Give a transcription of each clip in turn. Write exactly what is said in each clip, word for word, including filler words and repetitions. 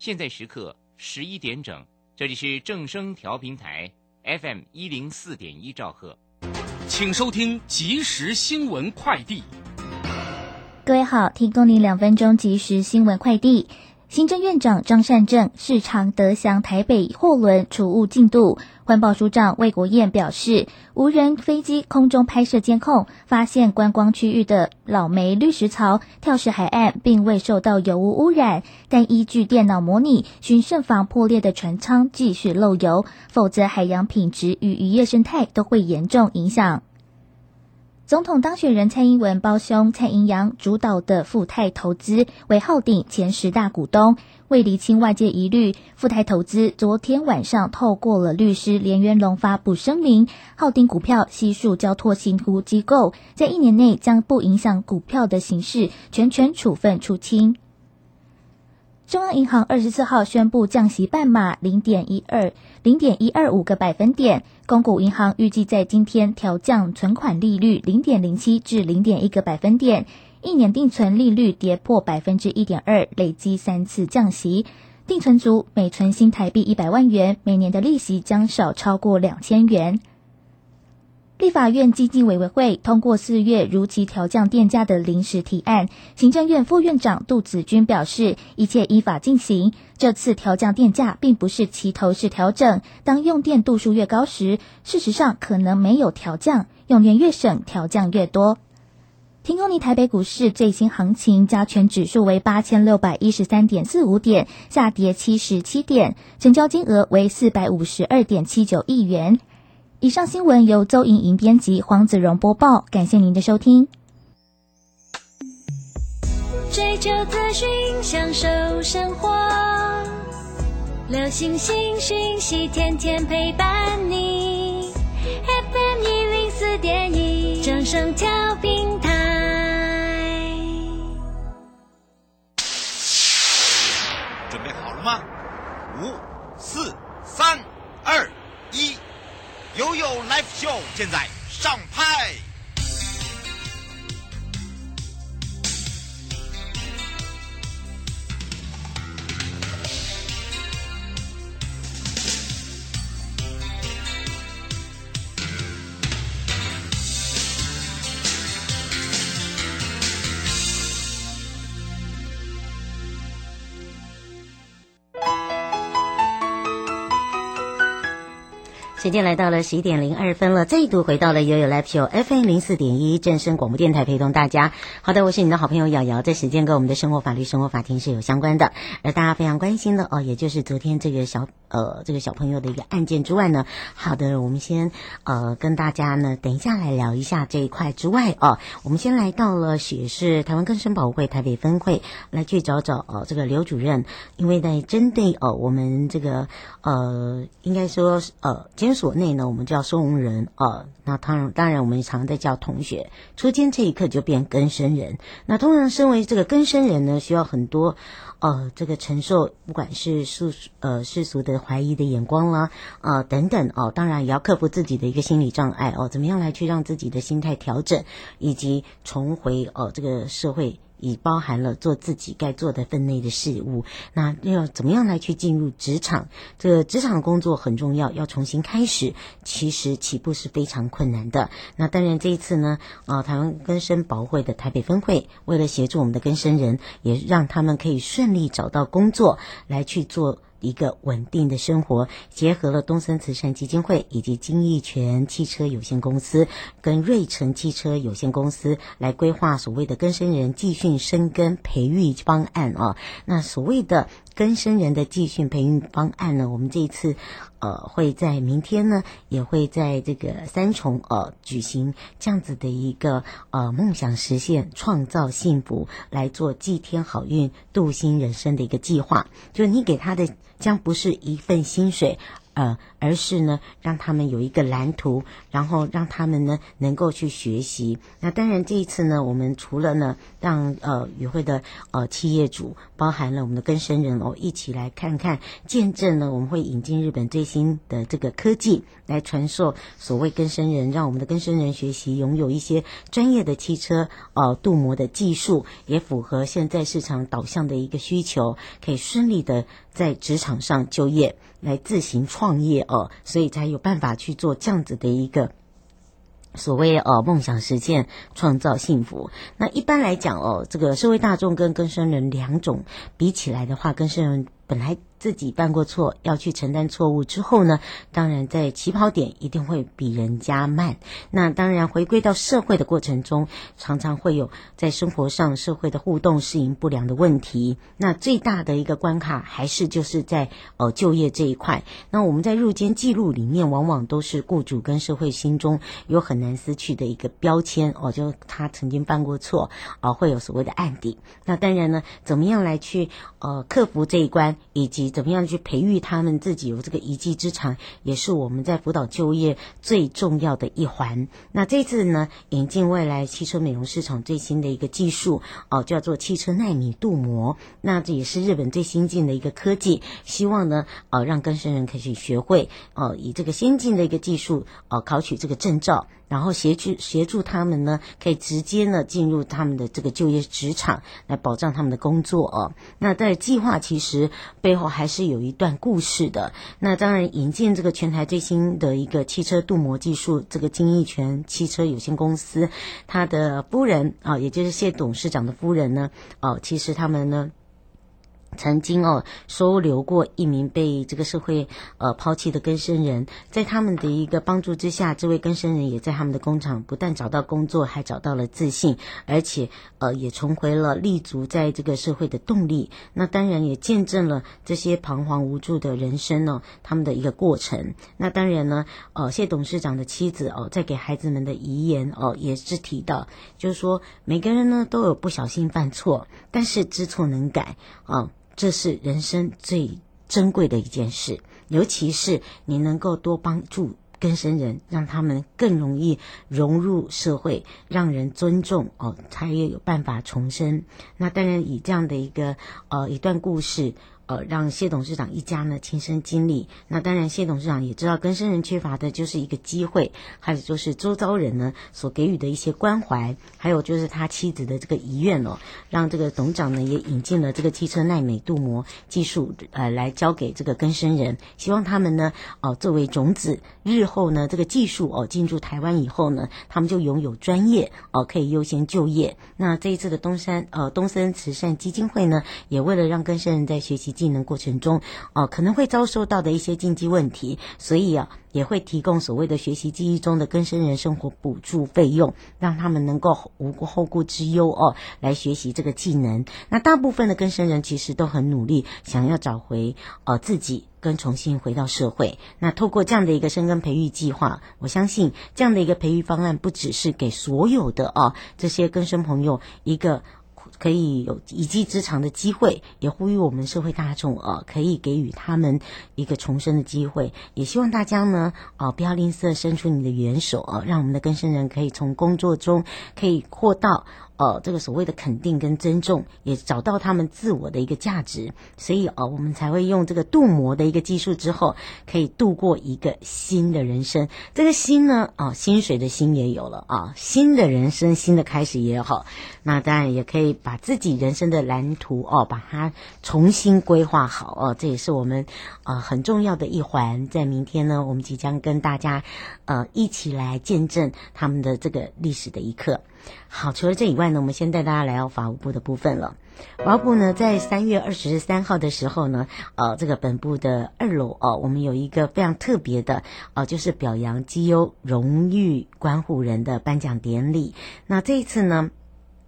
现在时刻十一点整，这里是正声调频台 F M 一零四点一兆赫， 请收听即时新闻快递。 各位好，提供您两分钟即时新闻快递。行政院长张善政视察德祥台北货轮储物进度，环保署长魏国燕表示，无人飞机空中拍摄监控发现观光区域的老梅绿石槽跳石海岸并未受到油污污染，但依据电脑模拟，需慎防破裂的船舱继续漏油，否则海洋品质与渔业生态都会严重影响。总统当选人蔡英文胞兄蔡英洋主导的富泰投资为浩鼎前十大股东，为厘清外界疑虑，富泰投资昨天晚上透过了律师连元龙发布声明，浩鼎股票悉数交托信托机构，在一年内将不影响股票的形式全权处分出清。中央银行二十四号宣布降息半码 零点一二 零点一二五个百分点，公股银行预计在今天调降存款利率 零点零七 至 零点一个百分点，一年定存利率跌破 百分之一点二， 累积三次降息，定存族每存新台币一百万元，每年的利息将少超过两千元。立法院经济委员会通过四月如期调降电价的临时提案，行政院副院长杜子君表示，一切依法进行，这次调降电价并不是齐头式调整，当用电度数越高时，事实上可能没有调降，用电越省调降越多。提供你台北股市最新行情，加权指数为 八千六百一十三点四五 点，下跌七十七点，成交金额为 四百五十二点七九亿元。以上新闻由周莹莹编辑，黄子荣播报，感谢您的收听。 追求资讯，享受生活，流星星讯息，天天陪伴你。F M 一零四点一，正声调频台。 准备好了吗？五、四、三、二、一。悠悠 Live Show 现在上拍。 时间来到了十一点零二分了，再度回到了悠悠 Live Show F M 零四点一正声广播电台，陪同大家。好的，我是你的好朋友瑶瑶，在时间跟我们的生活法律生活法庭是有相关的，而大家非常关心的哦，也就是昨天这个小呃这个小朋友的一个案件之外呢，好的，我们先呃跟大家呢等一下来聊一下这一块之外哦，我们先来到了雪市台湾更生保护会台北分会来去找找哦这个刘主任，因为在针对哦我们这个呃应该说呃监所内呢，我们叫收容人呃那当然当然我们常在叫同学，出监这一刻就变更生人。那通常身为这个更生人呢，需要很多呃这个承受，不管是世呃世俗的怀疑的眼光啦呃等等哦，当然也要克服自己的一个心理障碍哦，怎么样来去让自己的心态调整，以及重回哦这个社会，已包含了做自己该做的分内的事物。那要怎么样来去进入职场？这个职场工作很重要，要重新开始，其实起步是非常困难的。那当然这一次呢，呃，台湾更生保护会的台北分会，为了协助我们的更生人，也让他们可以顺利找到工作，来去做一个稳定的生活，结合了东森慈善基金会以及金益全汽车有限公司跟瑞成汽车有限公司来规划所谓的更生人继训生根培育方案啊。那所谓的更生人的继训培育方案呢，我们这一次呃会在明天呢，也会在这个三重呃举行这样子的一个呃梦想实现创造幸福，来做祭天好运度新人生的一个计划。就是你给他的将不是一份薪水， 呃，而是呢让他们有一个蓝图，然后让他们呢能够去学习。那当然这一次呢，我们除了呢让呃与会的呃企业主，包含了我们的更生人哦，一起来看看见证呢，我们会引进日本最新的这个科技来传授所谓更生人，让我们的更生人学习拥有一些专业的汽车呃镀膜的技术，也符合现在市场导向的一个需求，可以顺利的在职场上就业，来自行创业哦，所以才有办法去做这样子的一个所谓呃梦想实现，创造幸福。那一般来讲哦，这个社会大众跟更生人两种比起来的话，更生人本来自己犯过错，要去承担错误之后呢，当然在起跑点一定会比人家慢。那当然回归到社会的过程中，常常会有在生活上社会的互动适应不良的问题。那最大的一个关卡还是就是在呃就业这一块。那我们在入监记录里面，往往都是雇主跟社会心中有很难撕去的一个标签哦，就他曾经犯过错啊、呃，会有所谓的案底。那当然呢，怎么样来去呃克服这一关，以及怎么样去培育他们自己有这个一技之长，也是我们在辅导就业最重要的一环。那这次呢，引进未来汽车美容市场最新的一个技术哦、呃，叫做汽车奈米镀膜。那这也是日本最新进的一个科技，希望呢呃让更生人可以学会呃以这个先进的一个技术呃考取这个证照，然后协助协助他们呢可以直接呢进入他们的这个就业职场，来保障他们的工作哦。那在计划其实背后还是有一段故事的。那当然引进这个全台最新的一个汽车镀膜技术，这个金益全汽车有限公司，他的夫人啊、呃，也就是谢董事长的夫人呢，哦、呃，其实他们呢曾经哦收留过一名被这个社会呃抛弃的更生人，在他们的一个帮助之下，这位更生人也在他们的工厂不但找到工作，还找到了自信，而且呃也重回了立足在这个社会的动力。那当然也见证了这些彷徨无助的人生呢，他们的一个过程。那当然呢，呃谢董事长的妻子哦，在给孩子们的遗言哦，也是提到，就是说每个人呢都有不小心犯错，但是知错能改啊。呃这是人生最珍贵的一件事，尤其是你能够多帮助更生人，让他们更容易融入社会，让人尊重哦，才也有办法重生。那当然以这样的一个呃一段故事呃，让谢董事长一家呢亲身经历。那当然谢董事长也知道更生人缺乏的就是一个机会，还有就是周遭人呢所给予的一些关怀，还有就是他妻子的这个遗愿哦，让这个董事长呢也引进了这个汽车奈美镀膜技术呃来交给这个更生人，希望他们呢哦、呃、作为种子，日后呢这个技术哦进驻台湾以后呢，他们就拥有专业哦、呃、可以优先就业。那这一次的东山呃东森慈善基金会呢，也为了让更生人在学习技能过程中哦、呃、可能会遭受到的一些经济问题，所以啊也会提供所谓的学习记忆中的更生人生活补助费用，让他们能够无后顾之忧哦来学习这个技能。那大部分的更生人其实都很努力，想要找回呃自己跟重新回到社会。那透过这样的一个生根培育计划，我相信这样的一个培育方案不只是给所有的啊这些更生朋友一个可以有一技之长的机会，也呼吁我们社会大众呃可以给予他们一个重生的机会。也希望大家呢呃不要吝啬伸出你的援手呃让我们的更生人可以从工作中可以获到呃这个所谓的肯定跟尊重，也找到他们自我的一个价值。所以呃我们才会用这个镀膜的一个技术之后，可以度过一个新的人生。这个新呢啊、呃、薪水的薪也有了啊，新的人生新的开始也好。那当然也可以把自己人生的蓝图哦把它重新规划好哦，这也是我们呃很重要的一环。在明天呢，我们即将跟大家呃一起来见证他们的这个历史的一刻。好，除了这以外呢，我们先带大家来到法务部的部分了。法务部呢，在三月二十三号的时候呢，呃，这个本部的二楼哦、呃，我们有一个非常特别的呃，就是表扬绩优荣誉关护人的颁奖典礼。那这一次呢，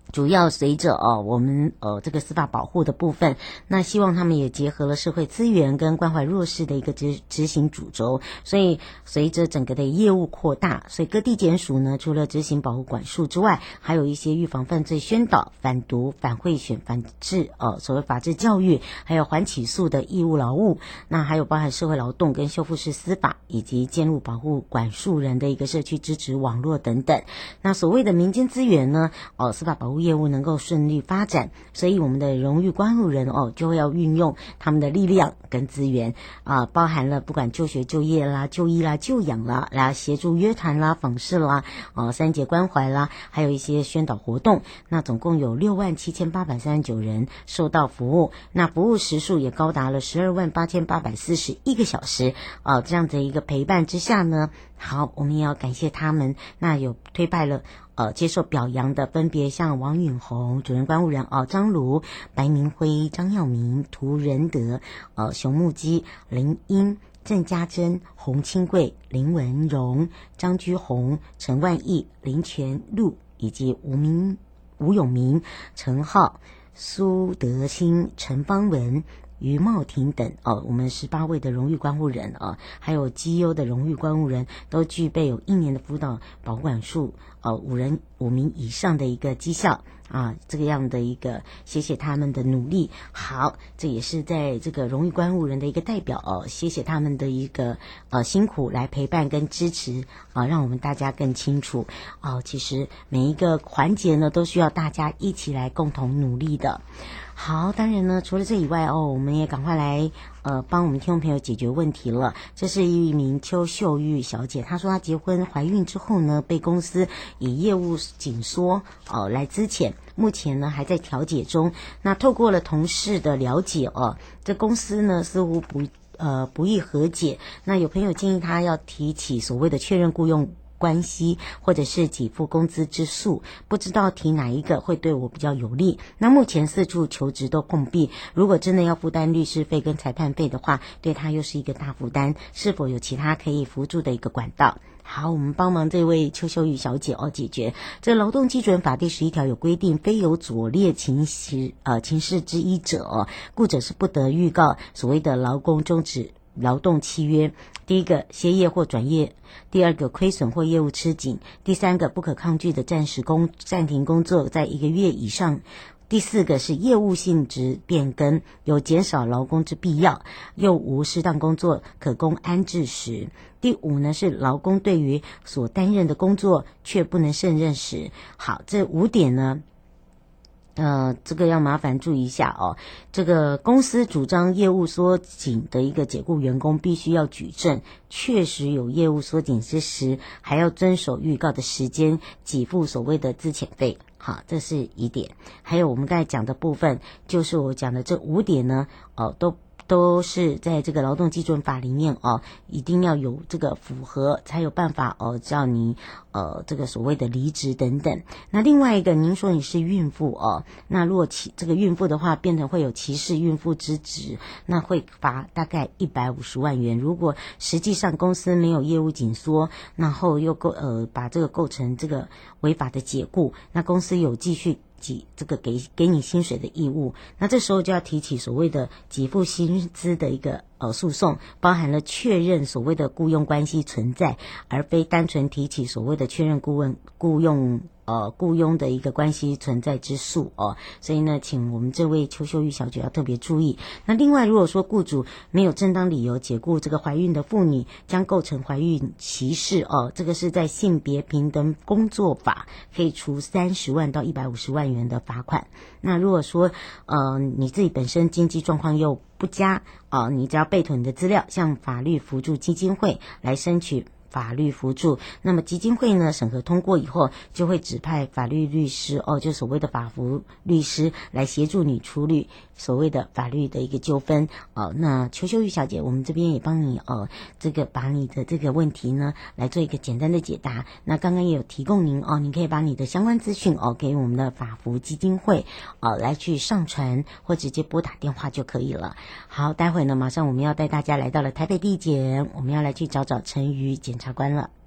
主要随着哦，我们呃这个司法保护的部分，那希望他们也结合了社会资源跟关怀弱势的一个执执行主轴，所以随着整个的业务扩大，所以各地检署呢，除了执行保护管束之外，还有一些预防犯罪宣导、反毒、反贿选、反治呃所谓法治教育，还有缓起诉的义务劳务，那还有包含社会劳动跟修复式司法，以及建立保护管束人的一个社区支持网络等等。那所谓的民间资源呢，哦司法保护业务能够顺利发展，所以我们的荣誉关护人哦，就会要运用他们的力量跟资源啊，包含了不管就学、就业啦、就医啦、就养啦，来协助约谈啦、访视啦、哦三节关怀啦，还有一些宣导活动。那总共有六万七千八百三十九人受到服务，那服务时数也高达了十二万八千八百四十一个小时啊，这样的一个陪伴之下呢，好，我们也要感谢他们。那有推派了。呃，接受表扬的分别像王允宏、主任关护人哦，张卢、白明辉、张耀明、涂仁德、呃熊木基、林英、郑家珍、洪清贵、林文荣、张居宏、陈万义、林全禄以及吴明、吴永明、陈浩、苏德清、陈芳文、于茂庭等哦，我们十八位的荣誉关护人啊，还有绩优的荣誉关护人都具备有一年的辅导保护管束呃五人五名以上的一个绩效啊，这个样的一个谢谢他们的努力。好，这也是在这个荣誉关护人的一个代表哦，谢谢他们的一个呃辛苦来陪伴跟支持啊，让我们大家更清楚哦，其实每一个环节呢都需要大家一起来共同努力的。好，当然呢，除了这以外哦，我们也赶快来呃帮我们听众朋友解决问题了。这是一名邱秀玉小姐，她说她结婚怀孕之后呢，被公司以业务紧缩呃来资遣，目前呢还在调解中。那透过了同事的了解哦，这公司呢似乎不呃不易和解。那有朋友建议她要提起所谓的确认雇用关系或者是给付工资之诉，不知道提哪一个会对我比较有利。那目前四处求职都碰壁，如果真的要负担律师费跟裁判费的话，对他又是一个大负担，是否有其他可以辅助的一个管道？好，我们帮忙这位邱秀玉小姐哦解决。这劳动基准法第十一条有规定，非有左列情事呃情事之一者哦，雇者是不得预告所谓的劳工终止劳动契约。第一个，歇业或转业；第二个，亏损或业务吃紧；第三个，不可抗拒的暂时工暂停工作在一个月以上；第四个是业务性质变更，有减少劳工之必要，又无适当工作可供安置时；第五呢是劳工对于所担任的工作却不能胜任时。好，这五点呢呃，这个要麻烦注意一下哦。这个公司主张业务缩紧的一个解雇员工，必须要举证确实有业务缩紧之时，还要遵守预告的时间，给付所谓的资遣费。好，这是一点。还有我们刚才讲的部分，就是我讲的这五点呢，哦，都。都是在这个劳动基准法里面哦，一定要有这个符合，才有办法哦，叫你呃这个所谓的离职等等。那另外一个，您说你是孕妇哦，那如果歧这个孕妇的话，变成会有歧视孕妇之职，那会罚大概一百五十万元。如果实际上公司没有业务紧缩，然后又构呃把这个构成这个违法的解雇，那公司有继续给这个给给你薪水的义务，那这时候就要提起所谓的给付薪资的一个呃诉讼，包含了确认所谓的雇佣关系存在，而非单纯提起所谓的确认顾问雇佣呃雇佣的一个关系存在之诉哦。所以呢，请我们这位邱秀玉小姐要特别注意。那另外，如果说雇主没有正当理由解雇这个怀孕的妇女，将构成怀孕歧视哦，这个是在性别平等工作法可以处三十万到一百五十万元的罚款。那如果说呃你自己本身经济状况又不佳啊、呃，你只要备妥你的资料，向法律扶助基金会来申请法律扶助，那么基金会呢审核通过以后，就会指派法律律师哦，就所谓的法服律师来协助你处理所谓的法律的一个纠纷哦。那邱秀玉小姐，我们这边也帮你哦，这个把你的这个问题呢来做一个简单的解答。那刚刚也有提供您哦，您可以把你的相关资讯哦给我们的法服基金会哦来去上传，或直接拨打电话就可以了。好，待会呢马上我们要带大家来到了台北地检，我们要来去找找陈瑜检察官了。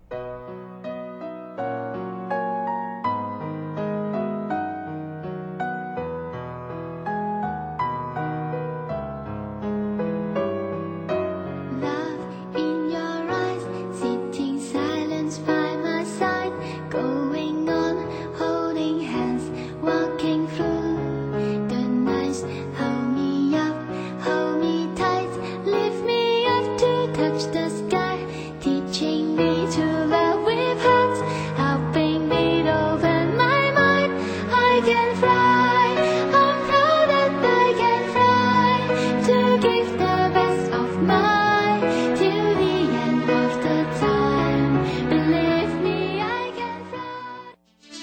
touch the sky, teaching me to love with heart, helping me to open my mind. I can fly, I'm proud that I can fly, to give the best of mine till the end of the time. Believe me, I can fly.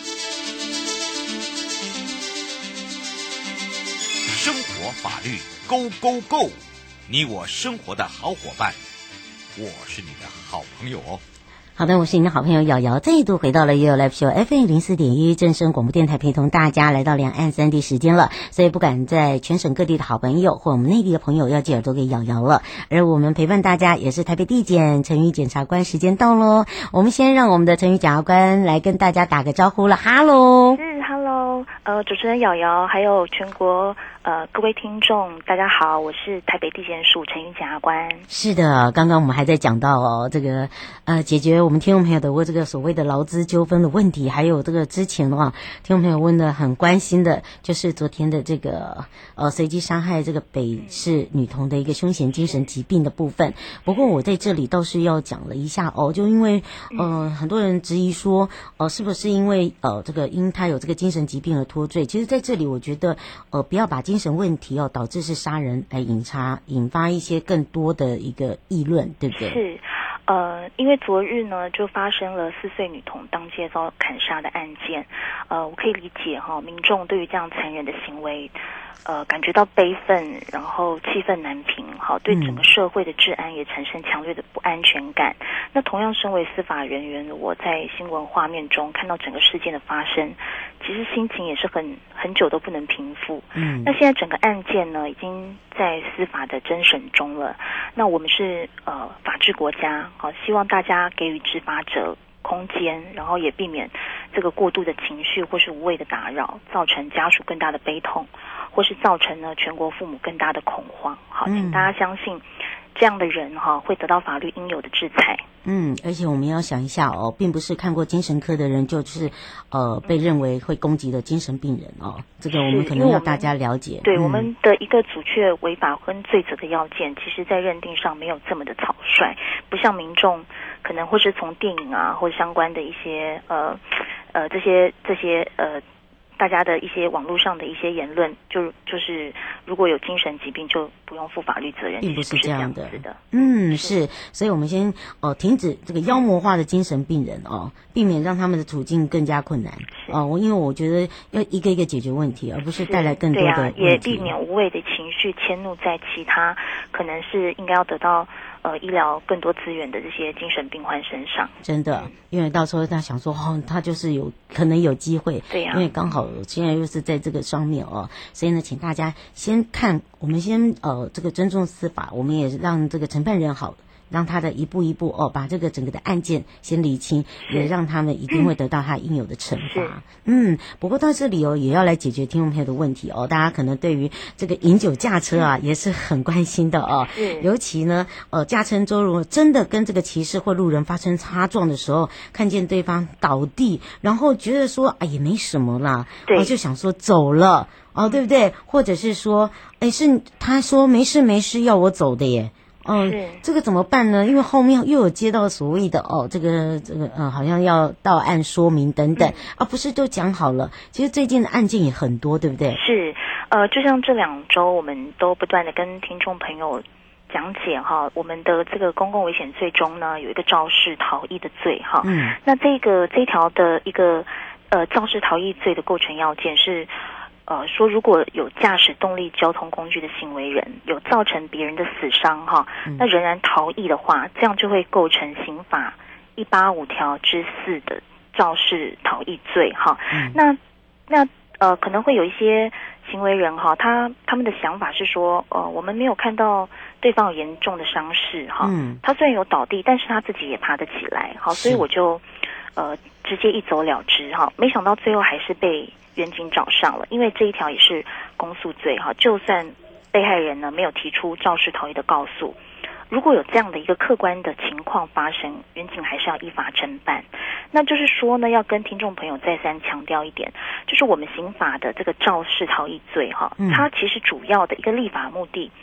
生活法律 Go Go Go， 你我生活的好伙伴，我是你的好朋友哦。 好的，我是您的好朋友瑶瑶，再度回到了 You Live Show F M 零四点一正声广播电台，陪同大家来到两岸三地时间了。所以不管在全省各地的好朋友或我们内地的朋友，要记耳朵给瑶瑶了。而我们陪伴大家也是台北地检陈宇检察官，时间到喽。我们先让我们的陈宇检察官来跟大家打个招呼了，哈喽。 是 ，Hello， 呃，主持人瑶瑶，还有全国呃各位听众，大家好，我是台北地检署陈宇检察官。 是的，刚刚我们还在讲到哦，这个呃解决我们听众朋友的问这个所谓的劳资纠纷的问题，还有这个之前的话，听众朋友问的很关心的，就是昨天的这个呃随机杀害这个北市女童的一个凶险精神疾病的部分。不过我在这里倒是要讲了一下哦，就因为呃很多人质疑说，呃是不是因为呃这个因他有这个精神疾病而脱罪？其实在这里我觉得呃不要把精神问题哦导致是杀人来引发引发一些更多的一个议论，对不对？ 是。呃，因为昨日呢，就发生了四岁女童当街遭砍杀的案件。呃，我可以理解哈，民众对于这样残忍的行为，呃，感觉到悲愤，然后气愤难平，好，对整个社会的治安也产生强烈的不安全感。嗯、那同样，身为司法人员，我在新闻画面中看到整个事件的发生，其实心情也是很很久都不能平复。嗯，那现在整个案件呢，已经在司法的侦审中了。那我们是呃法治国家。好，希望大家给予执法者空间，然后也避免这个过度的情绪或是无谓的打扰，造成家属更大的悲痛，或是造成呢全国父母更大的恐慌。好，请大家相信，这样的人哈会得到法律应有的制裁。 嗯，而且我们要想一下哦，并不是看过精神科的人就是呃被认为会攻击的精神病人哦，这个我们可能要大家了解。 对、 嗯、 我们的一个阻却违法跟罪责的要件，其实在认定上没有这么的草率，不像民众可能或是从电影啊或相关的一些呃呃这些这些呃。大家的一些网络上的一些言论，就就是如果有精神疾病就不用负法律责任， 并不是这样的。 是的， 嗯，是，所以我们先哦、呃、停止这个妖魔化的精神病人哦，避免让他们的处境更加困难哦。我因为我觉得要一个一个解决问题，而不是带来更多的问题， 对啊，也避免无谓的情绪迁怒在其他可能是应该要得到呃医疗更多资源的这些精神病患身上。 真的，因为到时候他想说哦，他就是有可能有机会， 对呀、啊， 因为刚好现在又是在这个上面哦，所以呢，请大家先看，我们先呃这个尊重司法，我们也让这个承办人好。让他的一步一步哦，把这个整个的案件先理清，也让他们一定会得到他应有的惩罚。嗯，不过到这里哦，也要来解决听众朋友的问题哦。大家可能对于这个饮酒驾车啊，也是很关心的哦。尤其呢，呃，驾车中如果真的跟这个骑士或路人发生擦撞的时候，看见对方倒地，然后觉得说啊也没什么啦，我、哦、就想说走了哦，对不对？或者是说，哎，是他说没事没事要我走的耶。嗯，这个怎么办呢？因为后面又有接到所谓的哦，这个这个呃，好像要到案说明等等，嗯、啊，不是都讲好了？其实最近的案件也很多，对不对？ 是，呃，就像这两周，我们都不断的跟听众朋友讲解哈，我们的这个公共危险罪中呢，有一个肇事逃逸的罪哈。嗯，那这个这一条的一个呃肇事逃逸罪的构成要件是。呃，说如果有驾驶动力交通工具的行为人有造成别人的死伤哈，嗯、那仍然逃逸的话，这样就会构成刑法一八五条之四的肇事逃逸罪哈。嗯、那那呃可能会有一些行为人哈，他他们的想法是说，呃，我们没有看到对方有严重的伤势哈，嗯、他虽然有倒地，但是他自己也爬得起来，好，所以我就呃直接一走了之哈，没想到最后还是被远警找上了，因为这一条也是公诉罪哈，就算被害人呢没有提出肇事逃逸的告诉，如果有这样的一个客观的情况发生，远警还是要依法侦办。那就是说呢，要跟听众朋友再三强调一点，就是我们刑法的这个肇事逃逸罪哈，嗯、它其实主要的一个立法目的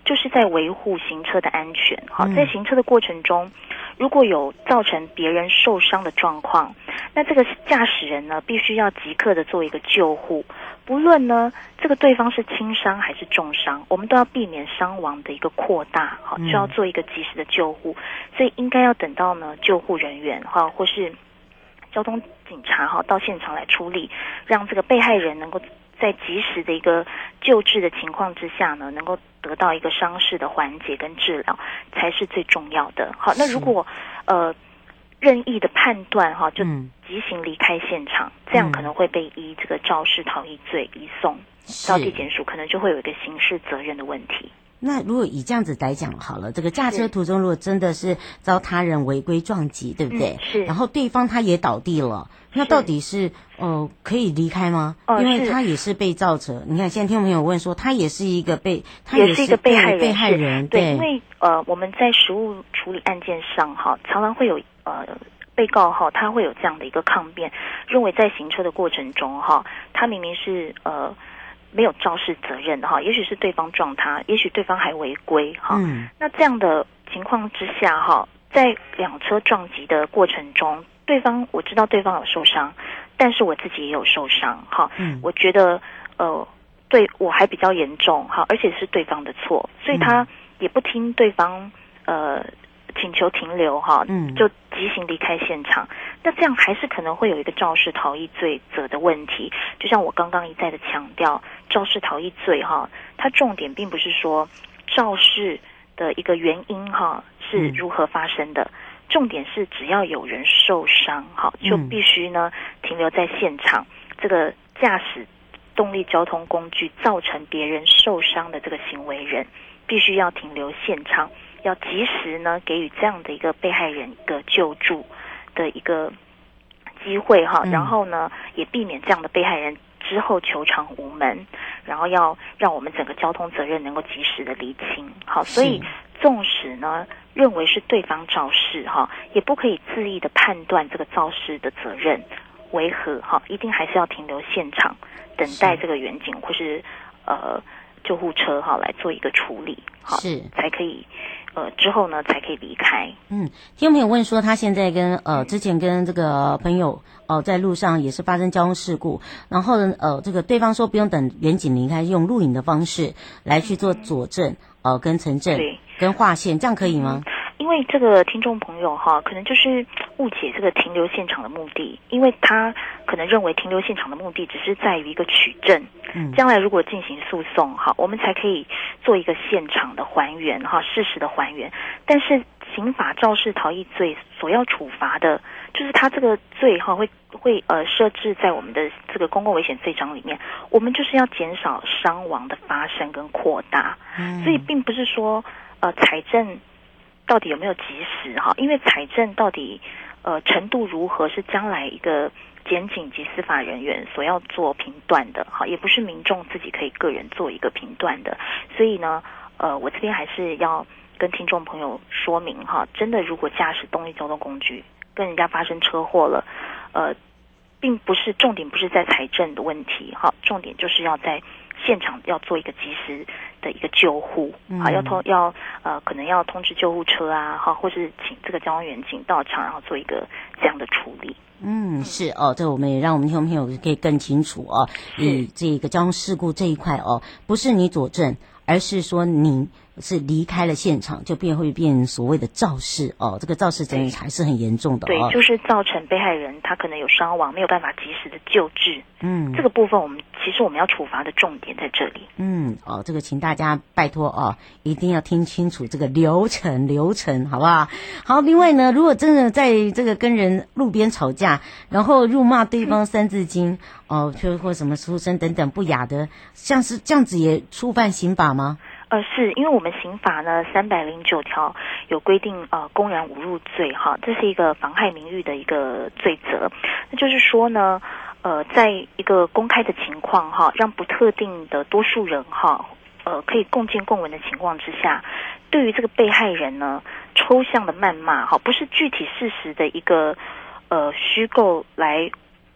就是在维护行车的安全。好，在行车的过程中，如果有造成别人受伤的状况，那这个驾驶人呢，必须要即刻的做一个救护，不论呢这个对方是轻伤还是重伤，我们都要避免伤亡的一个扩大，好，就要做一个及时的救护。所以应该要等到呢救护人员哈，或是交通警察哈到现场来处理，让这个被害人能够在及时的一个救治的情况之下呢，能够得到一个伤势的缓解跟治疗，才是最重要的。好，那如果呃任意的判断哈，就急行离开现场，嗯、这样可能会被依这个肇事逃逸罪移送到地检署，可能就会有一个刑事责任的问题。 那如果以这样子来讲好了，这个驾车途中如果真的是遭他人违规撞击，对不对？ 嗯、是。 然后对方他也倒地了，那到底是呃可以离开吗？ 哦、 因为他也是被造者。你看现在听众朋友问说，他也是一个被，他也是一个被害人， 被害人。 对，因为呃我们在实务处理案件上哈，常常会有呃被告哈，他会有这样的一个抗辩，认为在行车的过程中哈，他明明是呃。没有肇事责任的哈，也许是对方撞他，也许对方还违规哈。嗯、那这样的情况之下哈，在两车撞击的过程中，对方我知道对方有受伤，但是我自己也有受伤哈。嗯、我觉得呃对我还比较严重哈，而且是对方的错，所以他也不听对方呃请求停留哈，嗯，就急行离开现场。那这样还是可能会有一个肇事逃逸罪责的问题。就像我刚刚一再的强调，肇事逃逸罪哈，它重点并不是说肇事的一个原因哈是如何发生的，嗯、重点是只要有人受伤哈，就必须呢停留在现场。这个驾驶动力交通工具造成别人受伤的这个行为人，必须要停留现场，要及时呢给予这样的一个被害人一个救助的一个机会哈，然后呢，也避免这样的被害人之后求偿无门，然后要让我们整个交通责任能够及时的厘清。好，所以纵使呢认为是对方肇事哈，也不可以恣意的判断这个肇事的责任为何哈，一定还是要停留现场，等待这个员警或是呃救护车哈来做一个处理，好，是才可以。呃，之后呢，才可以离开。嗯， 听众朋友问说，他现在跟呃之前跟这个朋友哦、呃、在路上也是发生交通事故，然后呢呃这个对方说不用等员警离开，用录影的方式来去做佐证，呃跟陈证跟划线，这样可以吗？ 因为这个听众朋友哈，可能就是误解这个停留现场的目的，因为他可能认为停留现场的目的只是在于一个取证，嗯，将来如果进行诉讼哈，我们才可以做一个现场的还原哈，事实的还原。但是刑法肇事逃逸罪所要处罚的，就是他这个罪哈会会呃设置在我们的这个公共危险罪章里面，我们就是要减少伤亡的发生跟扩大，嗯，所以并不是说呃财政到底有没有及时哈？因为财政到底呃程度如何，是将来一个检警及司法人员所要做评断的哈，也不是民众自己可以个人做一个评断的。所以呢，呃，我这边还是要跟听众朋友说明哈，真的如果驾驶动力交通工具跟人家发生车祸了，呃，并不是重点不是在财政的问题哈，重点就是要在现场要做一个及时的一个救护，好、嗯，要通要呃可能要通知救护车啊，好，或是请这个交通员警到场，然后做一个这样的处理。 嗯，是哦，这我们也让我们听众朋友可以更清楚哦，以这个交通事故这一块哦，不是你佐证，而是说你是离开了现场，就变会变所谓的肇事哦，这个肇事责任还是很严重的哦。 对，就是造成被害人他可能有伤亡，没有办法及时的救治。嗯，这个部分我们其实我们要处罚的重点在这里。 嗯，哦，这个请大家拜托哦，一定要听清楚这个流程流程，好不好？好，另外呢，如果真的在这个跟人路边吵架，然后辱骂对方三字经、嗯、哦，就或什么出声等等不雅的，像是这样子也触犯刑法吗？ 呃，是因为我们刑法呢三百零九条有规定，呃，公然侮辱罪哈，这是一个妨害名誉的一个罪责。那就是说呢，呃，在一个公开的情况哈，让不特定的多数人哈，呃，可以共见共闻的情况之下，对于这个被害人呢，抽象的谩骂哈，不是具体事实的一个呃虚构来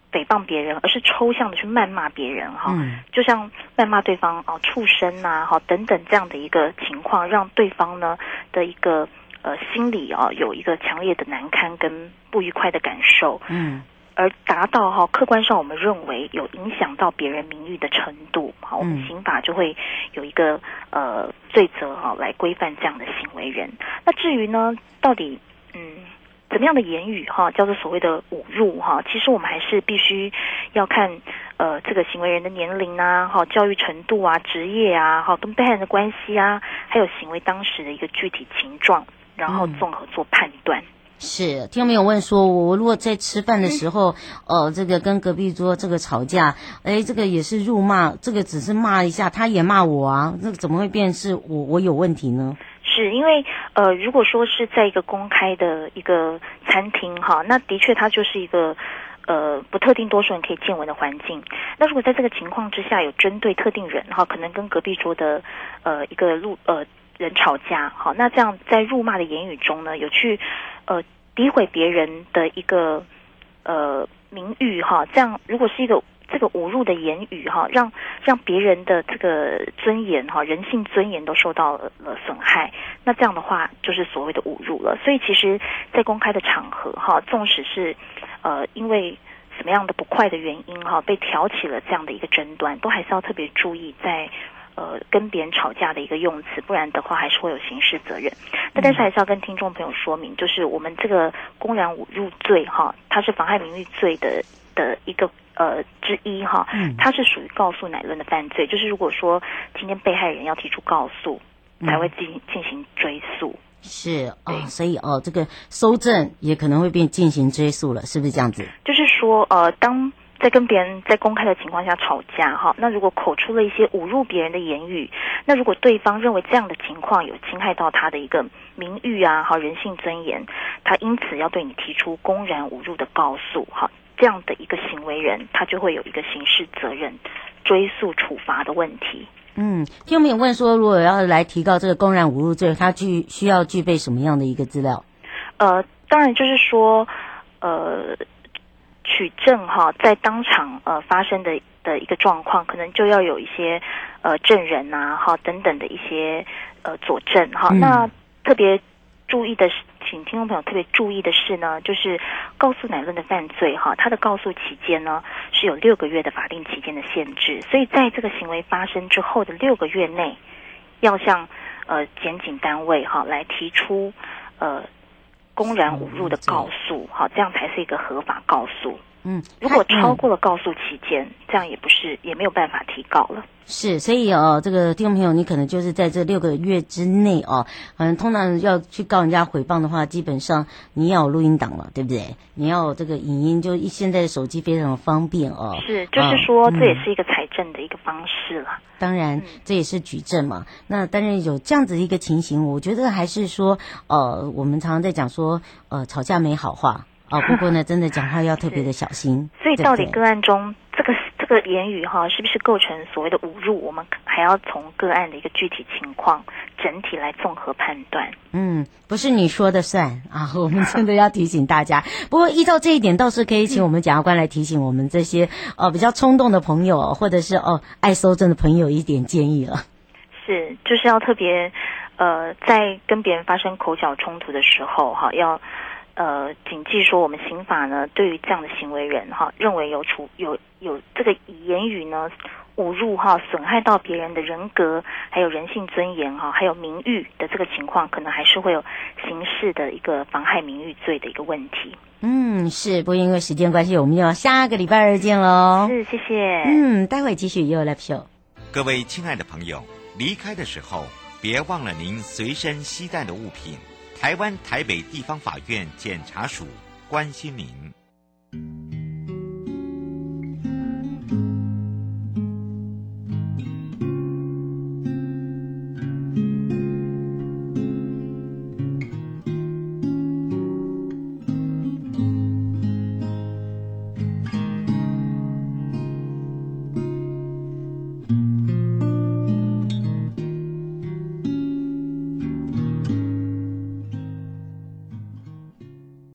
诽谤别人，而是抽象的去谩骂别人哈， 嗯， 就像谩骂对方哦畜生呐，哈等等这样的一个情况，让对方呢的一个呃心里啊有一个强烈的难堪跟不愉快的感受， 嗯， 而达到哈客观上我们认为有影响到别人名誉的程度，好，我们刑法就会有一个呃罪责哈来规范这样的行为人。那至于呢，到底嗯。怎么样的言语哈叫做所谓的侮辱哈？其实我们还是必须要看呃这个行为人的年龄啊、哈教育程度啊、职业啊、哈跟被害人的关系啊，还有行为当时的一个具体情状，然后综合做判断。嗯、 是，听众朋友问说，我如果在吃饭的时候，嗯、呃，这个跟隔壁桌这个吵架，哎，这个也是辱骂，这个只是骂一下，他也骂我啊，这个怎么会变是我我有问题呢？ 是因为呃，如果说是在一个公开的一个餐厅哈，那的确它就是一个呃不特定多数人可以见闻的环境。那如果在这个情况之下有针对特定人哈，可能跟隔壁桌的呃一个路呃人吵架，好，那这样在辱骂的言语中呢，有去呃诋毁别人的一个呃名誉哈，这样如果是一个这个侮辱的言语哈，让让别人的这个尊严哈、人性尊严都受到了损害，那这样的话就是所谓的侮辱了。所以其实，在公开的场合哈，纵使是呃因为什么样的不快的原因哈，被挑起了这样的一个争端，都还是要特别注意在呃跟别人吵架的一个用词，不然的话还是会有刑事责任。那但是还是要跟听众朋友说明，就是我们这个公然侮辱罪哈，它是妨害名誉罪的的一个。呃，之一哈，它是属于告诉乃论的犯罪，就是如果说今天被害人要提出告诉，才会进进行追诉。 是哦，所以哦，这个搜证也可能会变进行追诉了，是不是这样子？ 就是说，呃，当在跟别人在公开的情况下吵架哈，那如果口出了一些侮辱别人的言语，那如果对方认为这样的情况有侵害到他的一个名誉啊，好人性尊严，他因此要对你提出公然侮辱的告诉哈。这样的一个行为人，他就会有一个刑事责任、追诉处罚的问题。 嗯，听众朋友问说，如果要来提告这个公然侮辱罪，他具需要具备什么样的一个资料？ 呃，当然就是说，呃，取证哈，在当场呃发生的的一个状况，可能就要有一些呃证人啊，哈等等的一些呃佐证哈。嗯、那特别注意的是。请听众朋友特别注意的是呢，就是告诉乃论的犯罪哈，它的告诉期间呢是有六个月的法定期间的限制，所以在这个行为发生之后的六个月内，要向呃检警单位哈来提出呃公然侮辱的告诉哈，这样才是一个合法告诉。嗯，如果超过了告诉期间，嗯、这样也不是也没有办法提告了。 是，所以哦，这个听众朋友，你可能就是在这六个月之内哦，嗯，通常要去告人家诽谤的话，基本上你要有录音档了，对不对？你要有这个影音，就现在的手机非常的方便哦。 是，就是说、嗯、这也是一个采证的一个方式了。 当然， 嗯、 这也是举证嘛。那当然有这样子一个情形，我觉得还是说，呃，我们常常在讲说，呃，吵架没好话。哦，不过呢，真的讲话要特别的小心。 所以到底个案中这个这个言语哈，是不是构成所谓的侮辱？我们还要从个案的一个具体情况整体来综合判断。 嗯，不是你说的算啊，我们真的要提醒大家。不过依照这一点，倒是可以请我们检察官来提醒我们这些呃比较冲动的朋友，或者是哦爱搜证的朋友一点建议了。 是，就是要特别呃，在跟别人发生口角冲突的时候哈，要。呃，谨记说，我们刑法呢，对于这样的行为人哈，认为有处有有这个以言语呢侮辱哈，损害到别人的人格，还有人性尊严哈，还有名誉的这个情况，可能还是会有刑事的一个妨害名誉罪的一个问题。 嗯，是，不过因为时间关系，我们要下个礼拜二见喽。 是，谢谢。 嗯，待会继续又来 show。 各位亲爱的朋友，离开的时候别忘了您随身携带的物品。台湾台北地方法院检察署关心您。